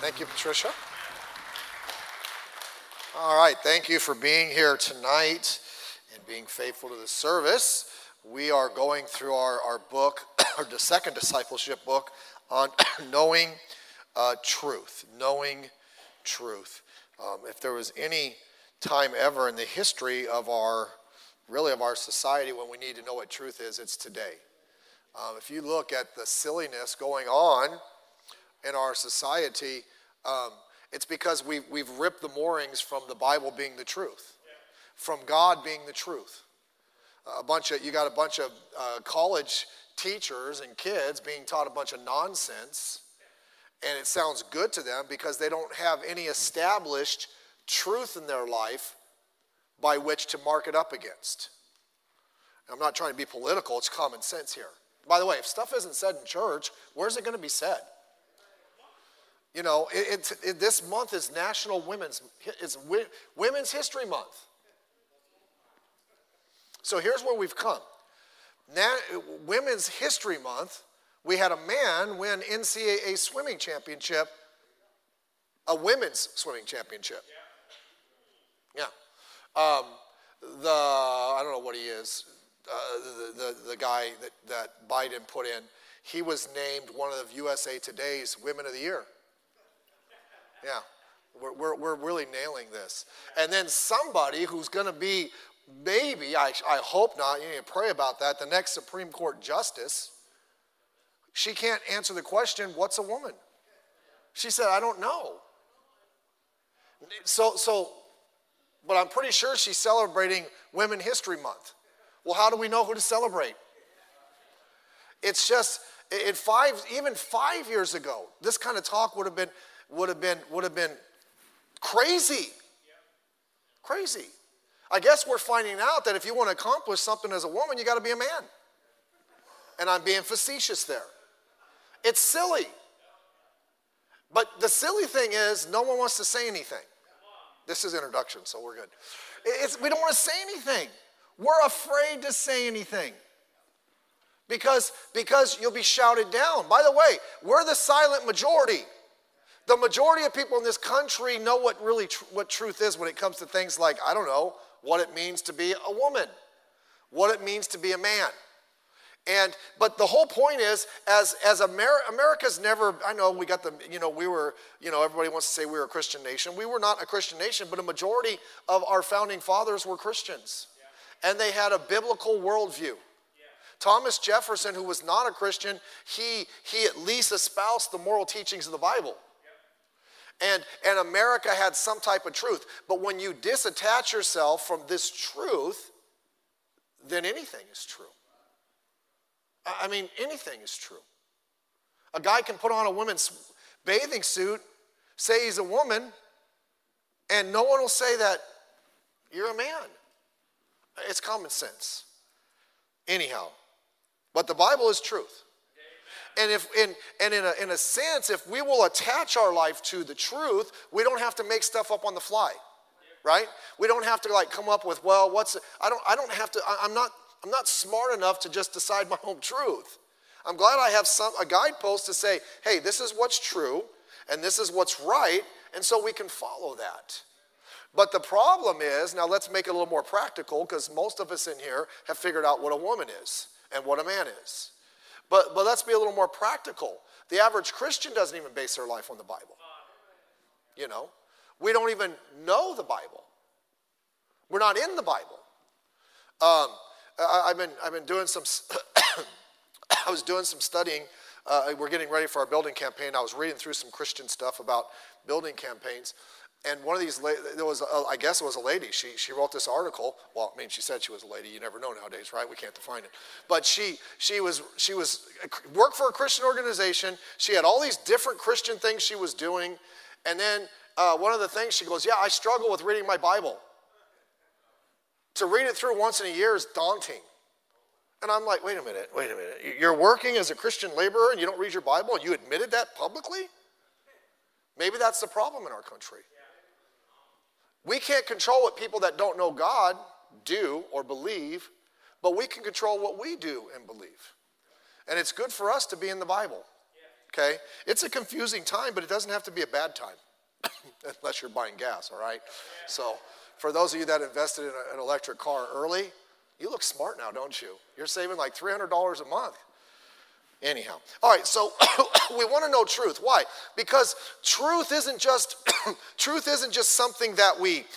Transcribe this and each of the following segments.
Thank you, Patricia. All right, thank you for being here tonight and being faithful to the service. We are going through our book, the second discipleship book on knowing truth. Knowing truth. If there was any time ever in the history of our society when we need to know what truth is, it's today. If you look at the silliness going on in our society, it's because we've ripped the moorings from the Bible being the truth, from God being the truth. You got a bunch of college teachers and kids being taught a bunch of nonsense, and it sounds good to them because they don't have any established truth in their life by which to mark it up against. I'm not trying to be political, it's common sense here. By the way, if stuff isn't said in church, where's it going to be said? You know, this month is Women's History Month. So here's where we've come. Women's History Month, we had a man win NCAA swimming championship, a women's swimming championship. Yeah. I don't know what he is. The guy that Biden put in, he was named one of USA Today's Women of the Year. Yeah, we're really nailing this. And then somebody who's going to be, maybe, I hope not, you need to pray about that, the next Supreme Court justice, she can't answer the question, what's a woman? She said, I don't know. But I'm pretty sure she's celebrating Women's History Month. Well, how do we know who to celebrate? It's just, even 5 years ago, this kind of talk would have been crazy. Crazy. I guess we're finding out that if you want to accomplish something as a woman, you got to be a man. And I'm being facetious there. It's silly. But the silly thing is, no one wants to say anything. This is introduction, so we're good. We don't want to say anything. We're afraid to say anything. Because you'll be shouted down. By the way, we're the silent majority. The majority of people in this country know what truth is when it comes to things like, I don't know, what it means to be a woman, what it means to be a man. But the whole point is, as America's never, I know we got everybody wants to say we were a Christian nation. We were not a Christian nation, but a majority of our founding fathers were Christians. And they had a biblical worldview. Thomas Jefferson, who was not a Christian, he at least espoused the moral teachings of the Bible. And America had some type of truth. But when you disattach yourself from this truth, then anything is true. I mean, anything is true. A guy can put on a woman's bathing suit, say he's a woman, and no one will say that you're a man. It's common sense. Anyhow, but the Bible is truth. And in a sense, if we will attach our life to the truth, we don't have to make stuff up on the fly, right? We don't have to come up with, well, I'm not smart enough to just decide my own truth. I'm glad I have a guidepost to say, hey, this is what's true, and this is what's right, and so we can follow that. But the problem is, now let's make it a little more practical, because most of us in here have figured out what a woman is and what a man is. But let's be a little more practical. The average Christian doesn't even base their life on the Bible. You know, we don't even know the Bible. We're not in the Bible. I've been doing some. I was doing some studying. We're getting ready for our building campaign. I was reading through some Christian stuff about building campaigns. And one of these, I guess it was a lady. She wrote this article. Well, I mean, she said she was a lady. You never know nowadays, right? We can't define it. But she worked for a Christian organization. She had all these different Christian things she was doing. And then one of the things she goes, yeah, I struggle with reading my Bible. To read it through once in a year is daunting. And I'm like, wait a minute. You're working as a Christian laborer and you don't read your Bible and you admitted that publicly? Maybe that's the problem in our country. We can't control what people that don't know God do or believe, but we can control what we do and believe. And it's good for us to be in the Bible. okay? It's a confusing time, but it doesn't have to be a bad time, unless you're buying gas, all right? So for those of you that invested in an electric car early, you look smart now, don't you? You're saving like $300 a month. Anyhow, all right, so we want to know truth. Why? Because truth isn't just something that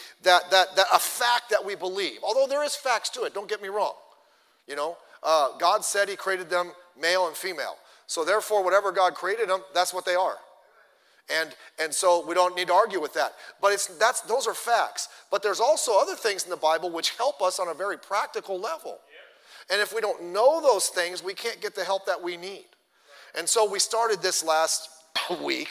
a fact that we believe. Although there is facts to it, don't get me wrong. You know, God said he created them male and female. So therefore, whatever God created them, that's what they are. And so we don't need to argue with that. But those are facts. But there's also other things in the Bible which help us on a very practical level. And if we don't know those things, we can't get the help that we need. And so we started this last week,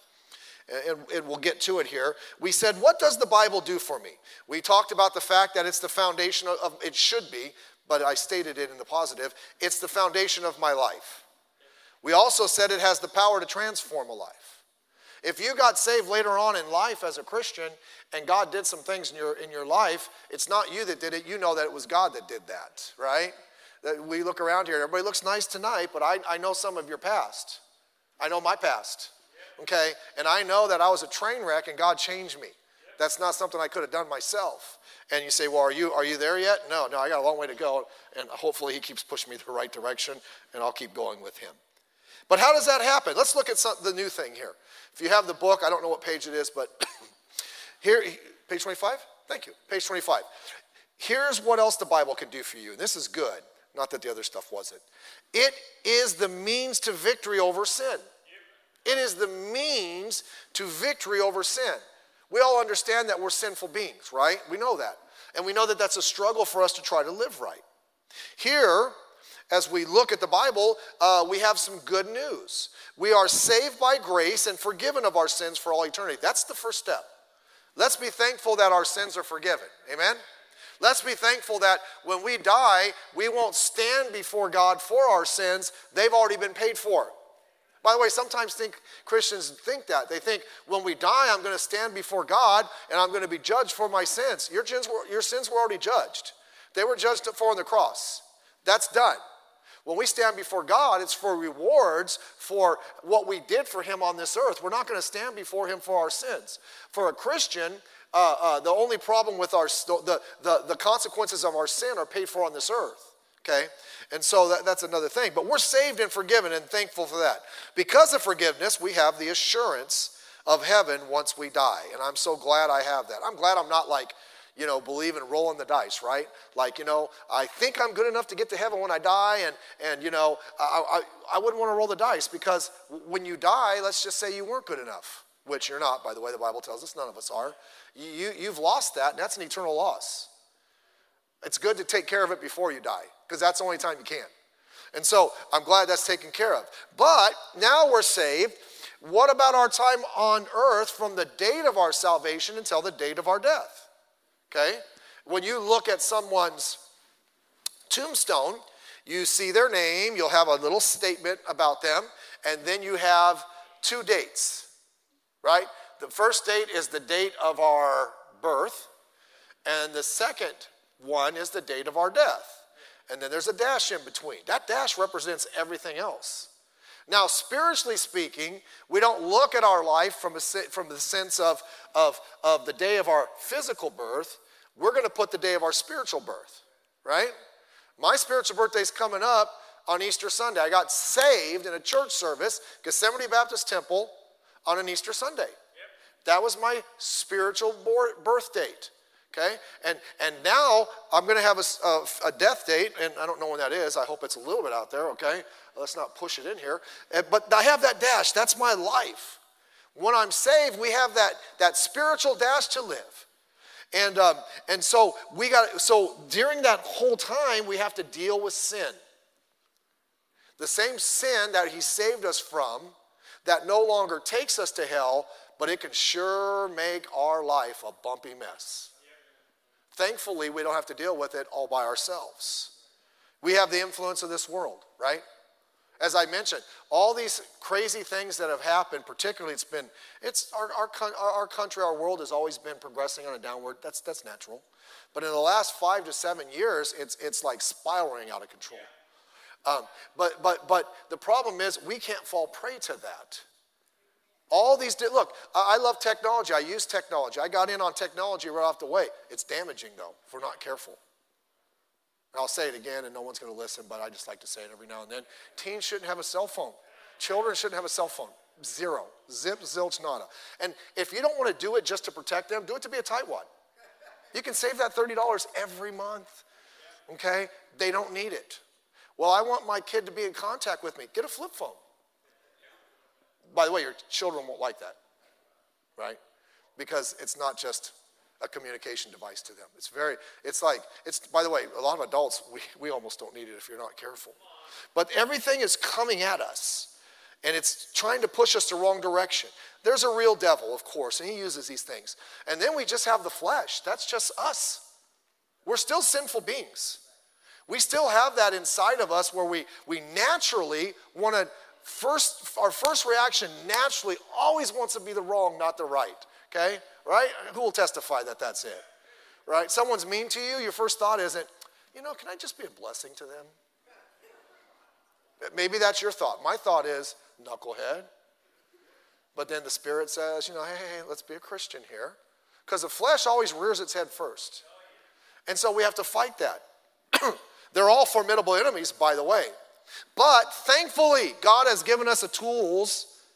and we'll get to it here. We said, what does the Bible do for me? We talked about the fact that it's the foundation of it should be, but I stated it in the positive, it's the foundation of my life. We also said it has the power to transform a life. If you got saved later on in life as a Christian and God did some things in your life, it's not you that did it. You know that it was God that did that, right? That we look around here, everybody looks nice tonight, but I know some of your past. I know my past, okay? And I know that I was a train wreck and God changed me. That's not something I could have done myself. And you say, well, are you there yet? No, I got a long way to go, and hopefully he keeps pushing me the right direction, and I'll keep going with him. But how does that happen? Let's look at the new thing here. If you have the book, I don't know what page it is, but here, page 25? Thank you, page 25. Here's what else the Bible can do for you, and this is good. Not that the other stuff wasn't. It is the means to victory over sin. It is the means to victory over sin. We all understand that we're sinful beings, right? We know that. And we know that that's a struggle for us to try to live right. Here, as we look at the Bible, we have some good news. We are saved by grace and forgiven of our sins for all eternity. That's the first step. Let's be thankful that our sins are forgiven. Amen? Let's be thankful that when we die, we won't stand before God for our sins. They've already been paid for. By the way, sometimes Christians think that. They think, when we die, I'm going to stand before God and I'm going to be judged for my sins. Your sins were already judged. They were judged for on the cross. That's done. When we stand before God, it's for rewards for what we did for him on this earth. We're not going to stand before him for our sins. For a Christian, the only problem with the consequences of our sin are paid for on this earth. Okay? And so that's another thing. But we're saved and forgiven and thankful for that. Because of forgiveness, we have the assurance of heaven once we die. And I'm so glad I have that. I'm glad I'm not like, believe in rolling the dice, right? Like, I think I'm good enough to get to heaven when I die. And I wouldn't want to roll the dice because when you die, let's just say you weren't good enough. Which you're not, by the way, the Bible tells us. None of us are. You've lost that, and that's an eternal loss. It's good to take care of it before you die, because that's the only time you can. And so I'm glad that's taken care of. But now we're saved. What about our time on earth from the date of our salvation until the date of our death? Okay? When you look at someone's tombstone, you see their name, you'll have a little statement about them, and then you have 2 dates, right? The first date is the date of our birth, and the second one is the date of our death. And then there's a dash in between. That dash represents everything else. Now, spiritually speaking, we don't look at our life from the sense of the day of our physical birth. We're going to put the day of our spiritual birth, right? My spiritual birthday is coming up on Easter Sunday. I got saved in a church service, Gethsemane Baptist Temple, on an Easter Sunday. That was my spiritual birth date. Okay, and now I'm going to have a death date, and I don't know when that is. I hope it's a little bit out there, okay? Let's not push it in here. But I have that dash. That's my life. When I'm saved, we have that spiritual dash to live. And so during that whole time, we have to deal with sin. The same sin that he saved us from that no longer takes us to hell, but it can sure make our life a bumpy mess. Thankfully, we don't have to deal with it all by ourselves. We have the influence of this world, right? As I mentioned, all these crazy things that have happened, particularly our country, our world has always been progressing on a downward, that's natural. But in the last 5 to 7 years, it's like spiraling out of control. But the problem is we can't fall prey to that. All these, look, I love technology. I use technology. I got in on technology right off the way. It's damaging, though, if we're not careful. And I'll say it again, and no one's going to listen, but I just like to say it every now and then. Teens shouldn't have a cell phone. Children shouldn't have a cell phone. Zero. Zip, zilch, nada. And if you don't want to do it just to protect them, do it to be a tightwad. You can save that $30 every month, okay? They don't need it. Well, I want my kid to be in contact with me. Get a flip phone. By the way, your children won't like that, right? Because it's not just a communication device to them. By the way, a lot of adults, we almost don't need it if you're not careful. But everything is coming at us, and it's trying to push us the wrong direction. There's a real devil, of course, and he uses these things. And then we just have the flesh. That's just us. We're still sinful beings. We still have that inside of us where we naturally want to, our first reaction naturally always wants to be the wrong, not the right, okay? Right? Who will testify that that's it? Right? Someone's mean to you, your first thought isn't, can I just be a blessing to them? Maybe that's your thought. My thought is, knucklehead. But then the Spirit says, hey, let's be a Christian here. Because the flesh always rears its head first. And so we have to fight that. They're all formidable enemies, by the way. But thankfully, God has given us a tool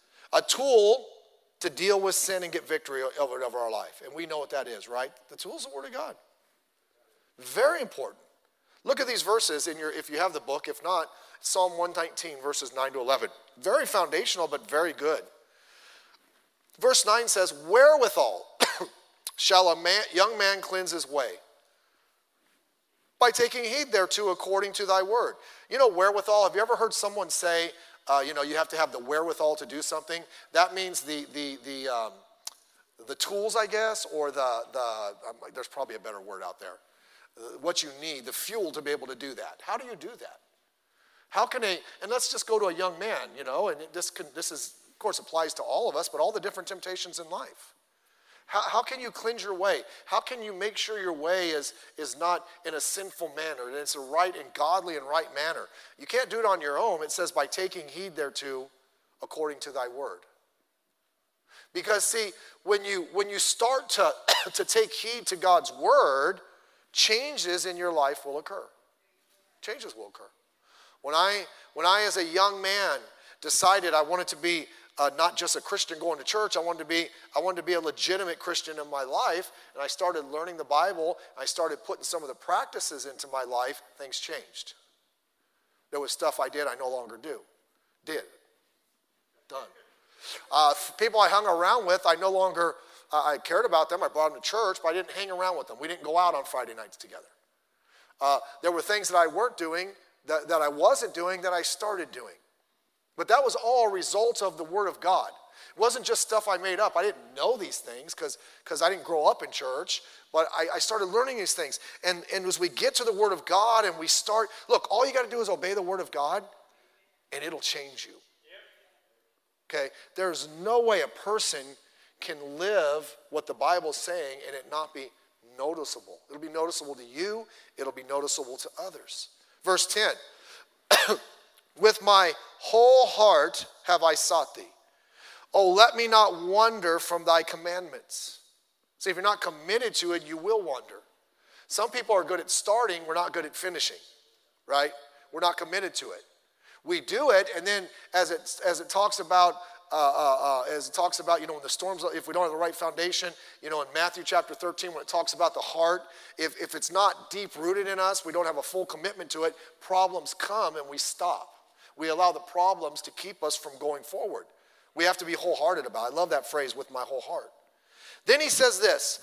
to deal with sin and get victory over our life. And we know what that is, right? The tool is the Word of God. Very important. Look at these verses if you have the book. If not, Psalm 119, verses 9 to 11. Very foundational, but very good. Verse 9 says, wherewithal shall a young man cleanse his way? By taking heed thereto according to thy word. Wherewithal, have you ever heard someone say, you have to have the wherewithal to do something? That means the tools, I guess, or there's probably a better word out there. What you need, the fuel to be able to do that. How do you do that? And let's just go to a young man, and this is, of course, applies to all of us, but all the different temptations in life. How can you cleanse your way? How can you make sure your way is not in a sinful manner, that it's a right and godly and right manner? You can't do it on your own. It says by taking heed thereto according to thy word. Because see, when you start to take heed to God's word, changes in your life will occur. Changes will occur. When I as a young man decided I wanted to be not just a Christian going to church. I wanted to be a legitimate Christian in my life, and I started learning the Bible. I started putting some of the practices into my life. Things changed. There was stuff I did I no longer do. Done. People I hung around with, I cared about them. I brought them to church, but I didn't hang around with them. We didn't go out on Friday nights together. There were things that I weren't doing, that I wasn't doing, that I started doing. But that was all a result of the Word of God. It wasn't just stuff I made up. I didn't know these things because I didn't grow up in church. But I started learning these things. And as we get to the Word of God and we start, look, all you got to do is obey the Word of God and it'll change you. Okay? There's no way a person can live what the Bible's saying and it not be noticeable. It'll be noticeable to you. It'll be noticeable to others. Verse 10. With my whole heart have I sought thee. Oh, let me not wander from thy commandments. See, if you're not committed to it, you will wander. Some people are good at starting, we're not good at finishing, right? We're not committed to it. We do it, and then as it talks about, when the storms, if we don't have the right foundation, in Matthew chapter 13, when it talks about the heart, if it's not deep rooted in us, we don't have a full commitment to it, problems come and we stop. We allow the problems to keep us from going forward. We have to be wholehearted about it. I love that phrase, with my whole heart. Then he says this,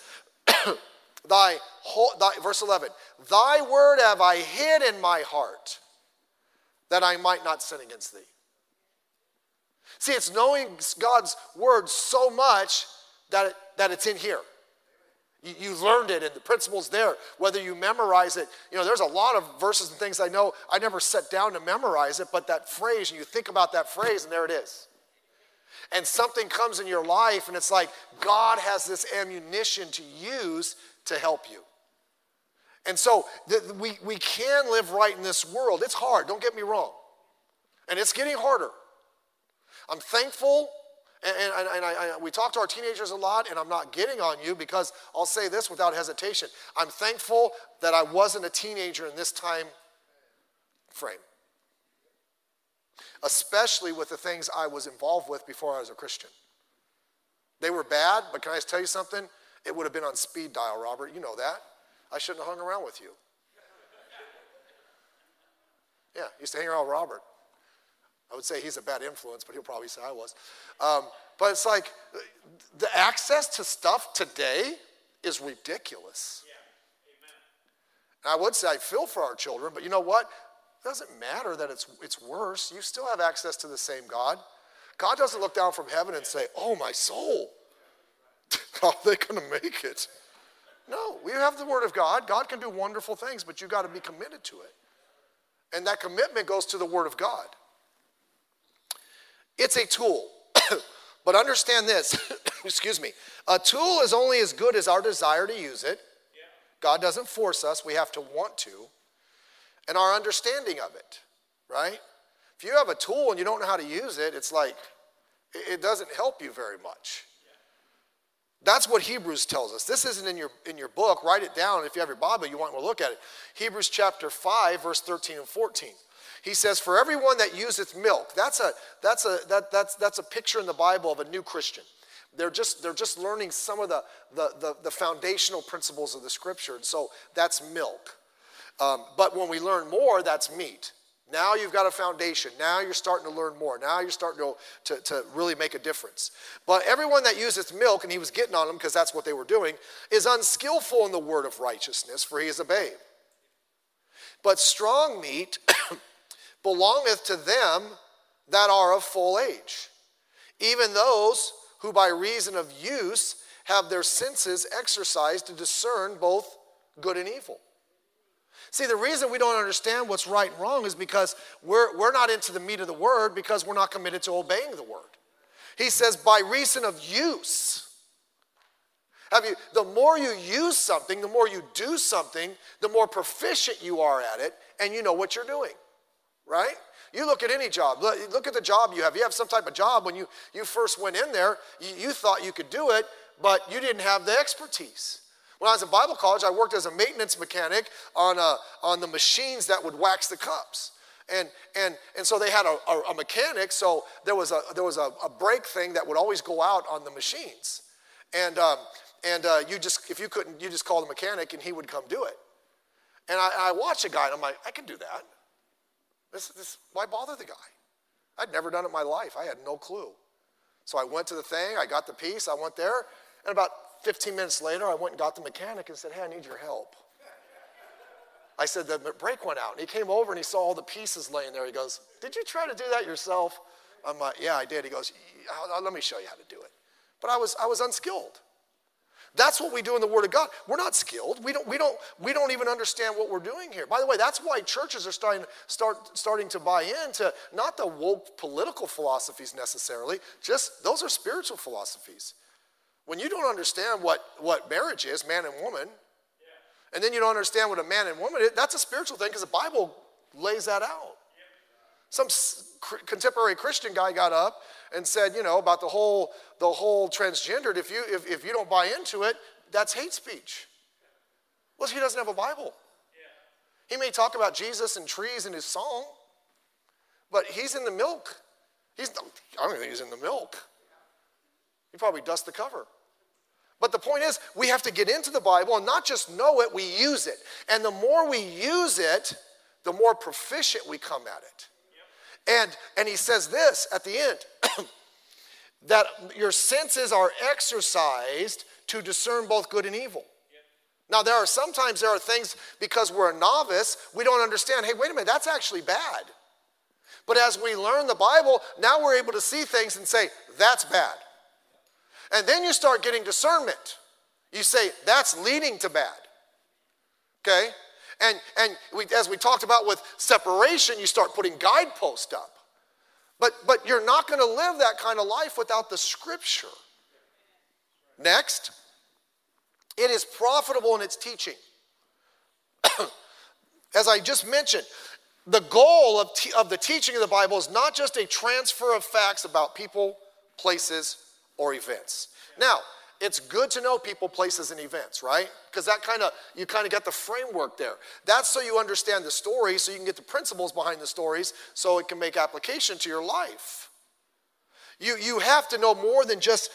verse 11, thy word have I hid in my heart, that I might not sin against thee. See, it's knowing God's word so much that it's in here. You learned it, and the principle's there. Whether you memorize it, there's a lot of verses and things I know. I never sat down to memorize it, but that phrase, and you think about that phrase, and there it is. And something comes in your life, and it's like God has this ammunition to use to help you. And so we can live right in this world. It's hard, don't get me wrong. And it's getting harder. I'm thankful, and we talk to our teenagers a lot, and I'm not getting on you because I'll say this without hesitation. I'm thankful that I wasn't a teenager in this time frame, especially with the things I was involved with before I was a Christian. They were bad, but can I just tell you something? It would have been on speed dial, Robert. You know that. I shouldn't have hung around with you. Yeah, I used to hang around with Robert. I would say he's a bad influence, but he'll probably say I was. But it's like the access to stuff today is ridiculous. Yeah. Amen. And I would say I feel for our children, but you know what? It doesn't matter that it's worse. You still have access to the same God. God doesn't look down from heaven and say, oh, my soul, how are they going to make it? No, we have the Word of God. God can do wonderful things, but you got to be committed to it. And that commitment goes to the Word of God. It's a tool. But understand this, excuse me. A tool is only as good as our desire to use it. God doesn't force us. We have to want to. And our understanding of it, right? If you have a tool and you don't know how to use it, it's like it doesn't help you very much. That's what Hebrews tells us. This isn't in your book. Write it down. If you have your Bible, you want to look at it. Hebrews chapter 5, verse 13 and 14. He says, for everyone that useth milk, that's a picture in the Bible of a new Christian. They're just learning some of the foundational principles of the Scripture. And so that's milk. But when we learn more, that's meat. Now you've got a foundation. Now you're starting to learn more. Now you're starting to really make a difference. But everyone that uses milk, and he was getting on them because that's what they were doing, is unskillful in the word of righteousness, for he is a babe. But strong meat belongeth to them that are of full age, even those who by reason of use have their senses exercised to discern both good and evil. See, the reason we don't understand what's right and wrong is because we're not into the meat of the word because we're not committed to obeying the word. He says, by reason of use. The more you use something, the more you do something, the more proficient you are at it, and you know what you're doing, right? You look at any job. Look at the job you have. You have some type of job. When you first went in there, you thought you could do it, but you didn't have the expertise. When I was in Bible college, I worked as a maintenance mechanic on the machines that would wax the cups. And so they had a mechanic, so there was a brake thing that would always go out on the machines. And you just call the mechanic and he would come do it. And I watched a guy and I'm like, I can do that. Why bother the guy? I'd never done it in my life. I had no clue. So I went to the thing, I got the piece, I went there, and about 15 minutes later, I went and got the mechanic and said, hey, I need your help. I said, the brake went out. And he came over and he saw all the pieces laying there. He goes, did you try to do that yourself? I'm like, yeah, I did. He goes, let me show you how to do it. But I was unskilled. That's what we do in the Word of God. We're not skilled. We don't even understand what we're doing here. By the way, that's why churches are starting to buy into not the woke political philosophies necessarily, just those are spiritual philosophies. When you don't understand what marriage is, man and woman, and then you don't understand what a man and woman is, that's a spiritual thing because the Bible lays that out. Some contemporary Christian guy got up and said, about the whole transgendered, if you don't buy into it, that's hate speech. Well, he doesn't have a Bible. He may talk about Jesus and trees in his song, but he's in the milk. I don't even think he's in the milk. He probably dust the cover. But the point is, we have to get into the Bible and not just know it, we use it. And the more we use it, the more proficient we come at it. And he says this at the end, that your senses are exercised to discern both good and evil. Now, sometimes there are things, because we're a novice, we don't understand, hey, wait a minute, that's actually bad. But as we learn the Bible, now we're able to see things and say, that's bad. And then you start getting discernment. You say, that's leading to bad. Okay? And as we talked about with separation, you start putting guideposts up. But you're not going to live that kind of life without the Scripture. Next, it is profitable in its teaching. as I just mentioned, the goal of the teaching of the Bible is not just a transfer of facts about people, places, or events. Now, it's good to know people, places, and events, right? Because you kind of get the framework there. That's so you understand the story, so you can get the principles behind the stories, so it can make application to your life. You have to know more than just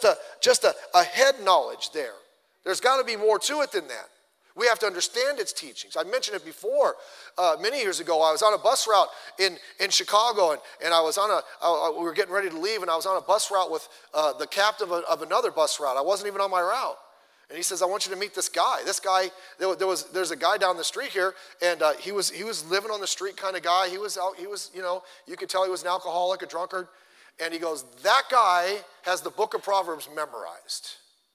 a head knowledge there. There's got to be more to it than that. We have to understand its teachings. I mentioned it before. Many years ago, I was on a bus route in Chicago, and I was we were getting ready to leave, and I was on a bus route with the captain of another bus route. I wasn't even on my route. And he says, I want you to meet this guy. This guy, there's a guy down the street here, and he was living on the street kind of guy. He was, you could tell he was an alcoholic, a drunkard. And he goes, that guy has the book of Proverbs memorized.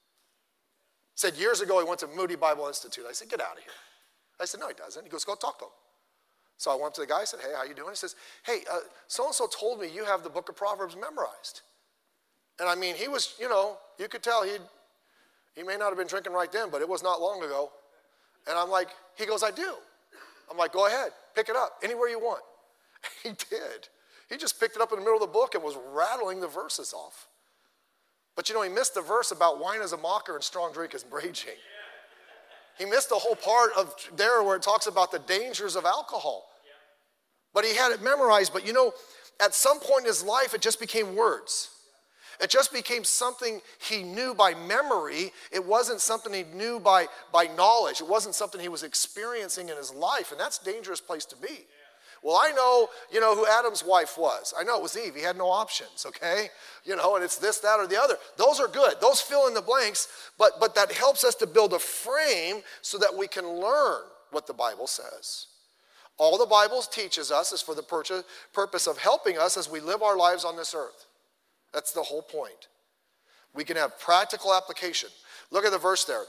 Said years ago he went to Moody Bible Institute. I said, get out of here. I said, no, he doesn't. He goes, go talk to him. So I went up to the guy. I said, hey, how you doing? He says, hey, so-and-so told me you have the book of Proverbs memorized. And I mean, he was, you could tell he may not have been drinking right then, but it was not long ago. And I'm like, he goes, I do. I'm like, go ahead, pick it up anywhere you want. He did. He just picked it up in the middle of the book and was rattling the verses off. But he missed the verse about wine is a mocker and strong drink is raging. He missed the whole part of there where it talks about the dangers of alcohol. But he had it memorized. But at some point in his life, it just became words. It just became something he knew by memory. It wasn't something he knew by knowledge. It wasn't something he was experiencing in his life. And that's a dangerous place to be. Well, I know, who Adam's wife was. I know it was Eve. He had no options, okay? And it's this, that, or the other. Those are good. Those fill in the blanks, but that helps us to build a frame so that we can learn what the Bible says. All the Bible teaches us is for the purpose of helping us as we live our lives on this earth. That's the whole point. We can have practical application. Look at the verse there.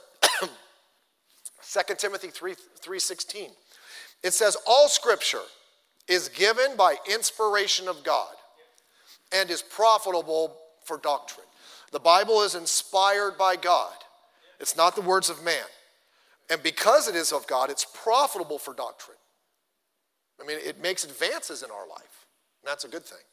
2 Timothy 3:16. It says, all Scripture is given by inspiration of God and is profitable for doctrine. The Bible is inspired by God. It's not the words of man. And because it is of God, it's profitable for doctrine. I mean, it makes advances in our life. And that's a good thing.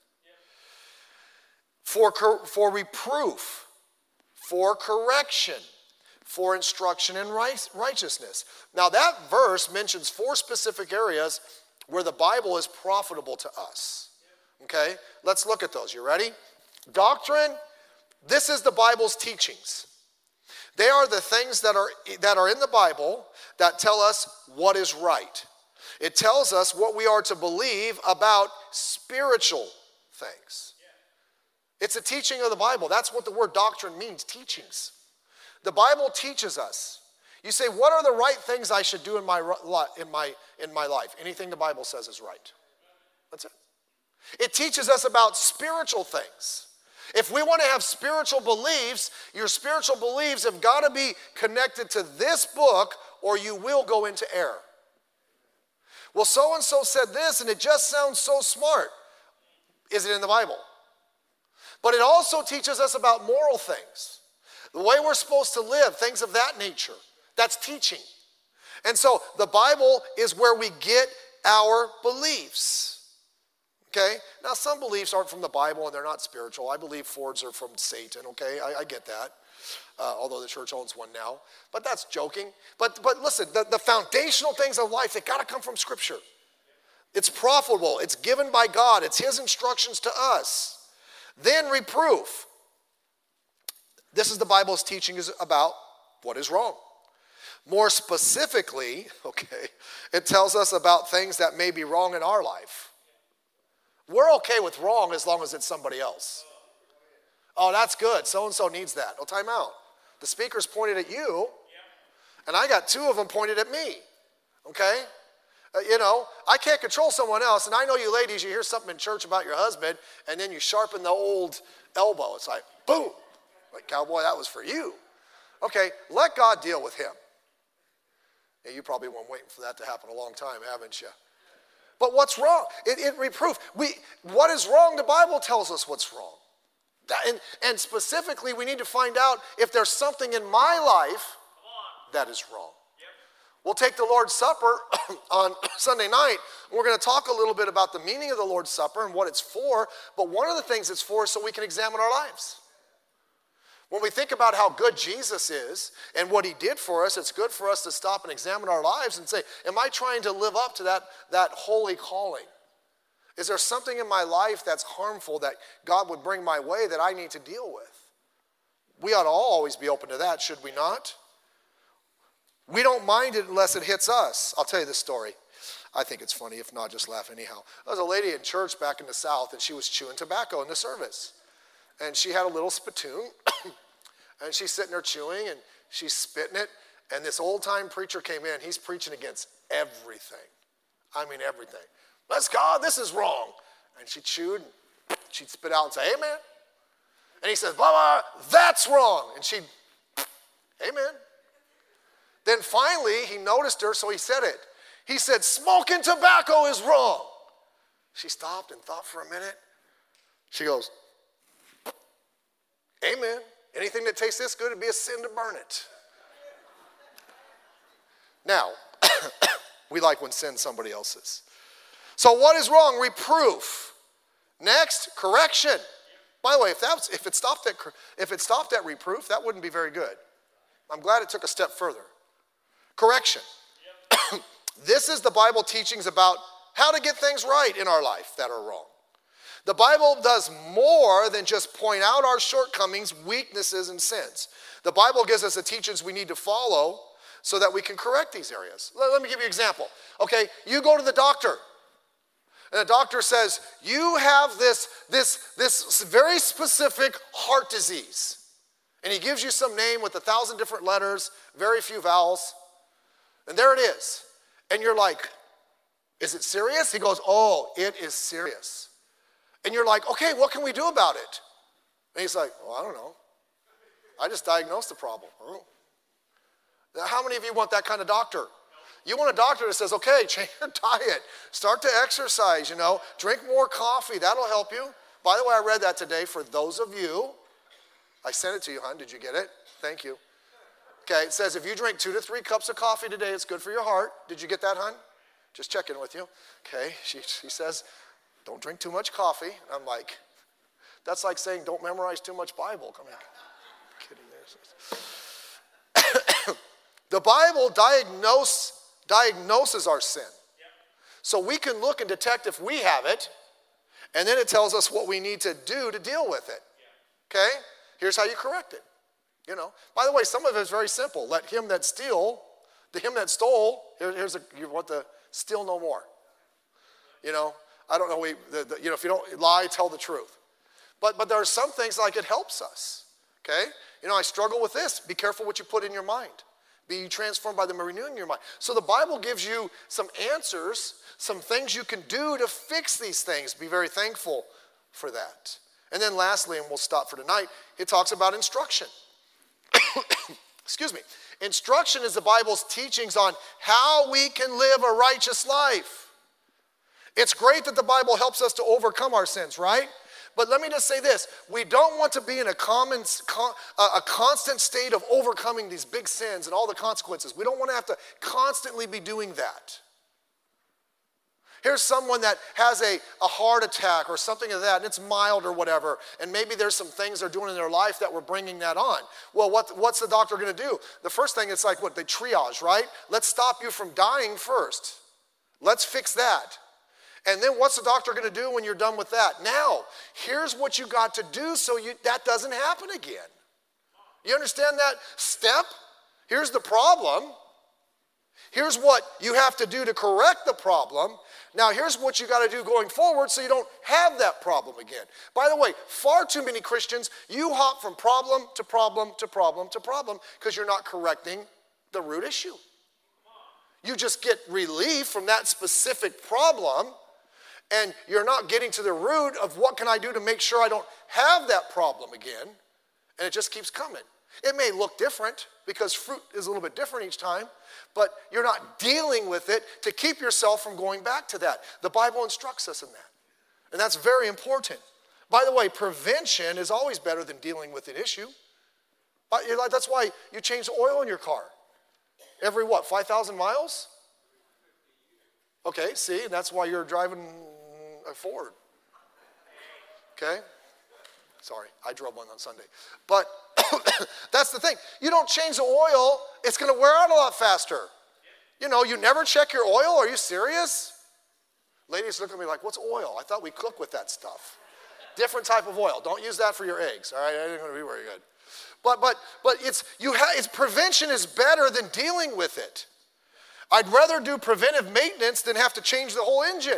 For reproof, for correction, for instruction in righteousness. Now that verse mentions 4 specific areas where the Bible is profitable to us. Okay? Let's look at those. You ready? Doctrine, this is the Bible's teachings. They are the things that are in the Bible that tell us what is right. It tells us what we are to believe about spiritual things. It's a teaching of the Bible. That's what the word doctrine means, teachings. The Bible teaches us. You say, what are the right things I should do in my life? Anything the Bible says is right. That's it. It teaches us about spiritual things. If we want to have spiritual beliefs, your spiritual beliefs have got to be connected to this book or you will go into error. Well, so-and-so said this and it just sounds so smart. Is it in the Bible? But it also teaches us about moral things. The way we're supposed to live, things of that nature. That's teaching. And so the Bible is where we get our beliefs. Okay? Now some beliefs aren't from the Bible and they're not spiritual. I believe Fords are from Satan, okay? I get that. Although the church owns one now. But that's joking. But listen, the foundational things of life, they got to come from Scripture. It's profitable. It's given by God. It's His instructions to us. Then reproof. This is the Bible's teaching is about what is wrong. More specifically, okay, it tells us about things that may be wrong in our life. We're okay with wrong as long as it's somebody else. Oh, that's good. So-and-so needs that. Oh, time out. The speaker's pointed at you, and I got 2 of them pointed at me. Okay? I can't control someone else, and I know you ladies, you hear something in church about your husband, and then you sharpen the old elbow. It's like, boom. Like, cowboy, that was for you. Okay, let God deal with him. Yeah, you probably weren't waiting for that to happen a long time, haven't you? But what's wrong? It reproof. What is wrong? The Bible tells us what's wrong. And specifically, we need to find out if there's something in my life that is wrong. We'll take the Lord's Supper on Sunday night. We're going to talk a little bit about the meaning of the Lord's Supper and what it's for. But one of the things it's for is so we can examine our lives. When we think about how good Jesus is and what he did for us, it's good for us to stop and examine our lives and say, am I trying to live up to that holy calling? Is there something in my life that's harmful that God would bring my way that I need to deal with? We ought to all always be open to that, should we not? We don't mind it unless it hits us. I'll tell you this story. I think it's funny. If not, just laugh anyhow. There was a lady in church back in the South, and she was chewing tobacco in the service. And she had a little spittoon, and she's sitting there chewing, and she's spitting it. And this old-time preacher came in. He's preaching against everything. I mean everything. Bless God, this is wrong. And she chewed, and she'd spit out and say, amen. And he says, blah, blah, that's wrong. And she'd, amen. Then finally, he noticed her, so he said it. He said, smoking tobacco is wrong. She stopped and thought for a minute. She goes, amen. Anything that tastes this good, it'd be a sin to burn it. Now, we like when sin's somebody else's. So what is wrong? Reproof. Next, correction. By the way, if it stopped at reproof, that wouldn't be very good. I'm glad it took a step further. Correction. This is the Bible teachings about how to get things right in our life that are wrong. The Bible does more than just point out our shortcomings, weaknesses, and sins. The Bible gives us the teachings we need to follow so that we can correct these areas. Let me give you an example. Okay, you go to the doctor, and the doctor says, you have this very specific heart disease. And he gives you some name with 1,000 different letters, very few vowels. And there it is. And you're like, is it serious? He goes, oh, it is serious. And you're like, okay, what can we do about it? And he's like, well, I don't know. I just diagnosed the problem. Oh. Now, how many of you want that kind of doctor? You want a doctor that says, okay, change your diet. Start to exercise, Drink more coffee. That'll help you. By the way, I read that today for those of you. I sent it to you, hon. Did you get it? Thank you. Okay, it says if you drink 2 to 3 cups of coffee today, it's good for your heart. Did you get that, hon? Just checking with you. Okay, she says, don't drink too much coffee. I'm like, that's like saying don't memorize too much Bible. Come here. I'm kidding there. The Bible diagnoses our sin. So we can look and detect if we have it, and then it tells us what we need to do to deal with it. Okay? Here's how you correct it. By the way, some of it is very simple. Let him that stole, you want to steal no more. I don't know, if you don't lie, tell the truth. But there are some things like it helps us, okay? I struggle with this. Be careful what you put in your mind. Be transformed by the renewing your mind. So the Bible gives you some answers, some things you can do to fix these things. Be very thankful for that. And then lastly, and we'll stop for tonight, it talks about instruction. Excuse me. Instruction is the Bible's teachings on how we can live a righteous life. It's great that the Bible helps us to overcome our sins, right? But let me just say this. We don't want to be in a constant state of overcoming these big sins and all the consequences. We don't want to have to constantly be doing that. Here's someone that has a heart attack or something of that, and it's mild or whatever, and maybe there's some things they're doing in their life that we're bringing that on. Well, what's the doctor going to do? The first thing, it's like they triage, right? Let's stop you from dying first. Let's fix that. And then what's the doctor going to do when you're done with that? Now, here's what you got to do so that doesn't happen again. You understand that step? Here's the problem. Here's what you have to do to correct the problem. Now, here's what you got to do going forward so you don't have that problem again. By the way, far too many Christians, you hop from problem to problem to problem to problem because you're not correcting the root issue. You just get relief from that specific problem, and you're not getting to the root of what can I do to make sure I don't have that problem again, and it just keeps coming. It may look different because fruit is a little bit different each time, but you're not dealing with it to keep yourself from going back to that. The Bible instructs us in that, and that's very important. By the way, prevention is always better than dealing with an issue. That's why you change the oil in your car. Every what, 5,000 miles? Okay, see, and that's why you're driving a Ford. Okay? Sorry, I drove one on Sunday. But that's the thing. You don't change the oil, it's going to wear out a lot faster. You know, you never check your oil? Are you serious? Ladies look at me like, what's oil? I thought we cook with that stuff. Different type of oil. Don't use that for your eggs, all right? It ain't going to be very good. But it's prevention is better than dealing with it. I'd rather do preventive maintenance than have to change the whole engine.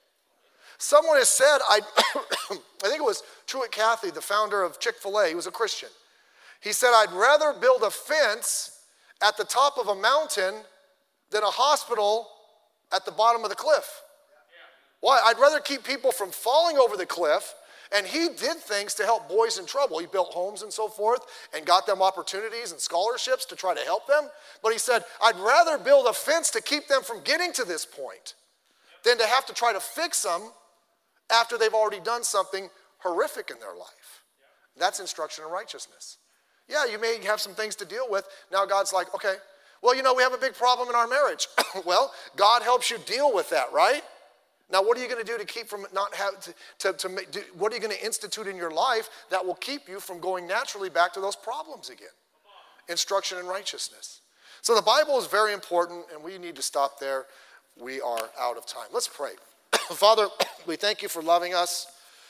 Someone has said, I think it was Truett Cathy, the founder of Chick-fil-A, he was a Christian. He said, I'd rather build a fence at the top of a mountain than a hospital at the bottom of the cliff. Why? I'd rather keep people from falling over the cliff. And he did things to help boys in trouble. He built homes and so forth and got them opportunities and scholarships to try to help them. But he said, I'd rather build a fence to keep them from getting to this point than to have to try to fix them after they've already done something horrific in their life. That's instruction in righteousness. Yeah, you may have some things to deal with. Now God's like, okay, well, you know, we have a big problem in our marriage. Well, God helps you deal with that, right? Now, what are you going to do to keep from not have what are you going to institute in your life that will keep you from going naturally back to those problems again? Instruction in righteousness. So the Bible is very important, and we need to stop there. We are out of time. Let's pray. Father, we thank you for loving us.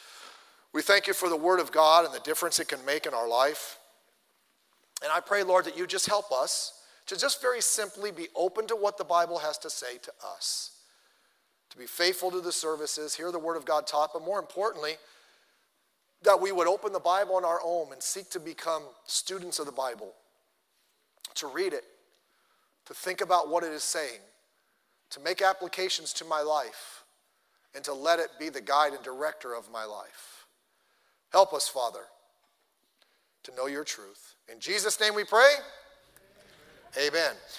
We thank you for the Word of God and the difference it can make in our life. And I pray, Lord, that you just help us to just very simply be open to what the Bible has to say to us. To be faithful to the services, hear the Word of God taught, but more importantly, that we would open the Bible in our home and seek to become students of the Bible, to read it, to think about what it is saying, to make applications to my life, and to let it be the guide and director of my life. Help us, Father, to know your truth. In Jesus' name we pray. Amen.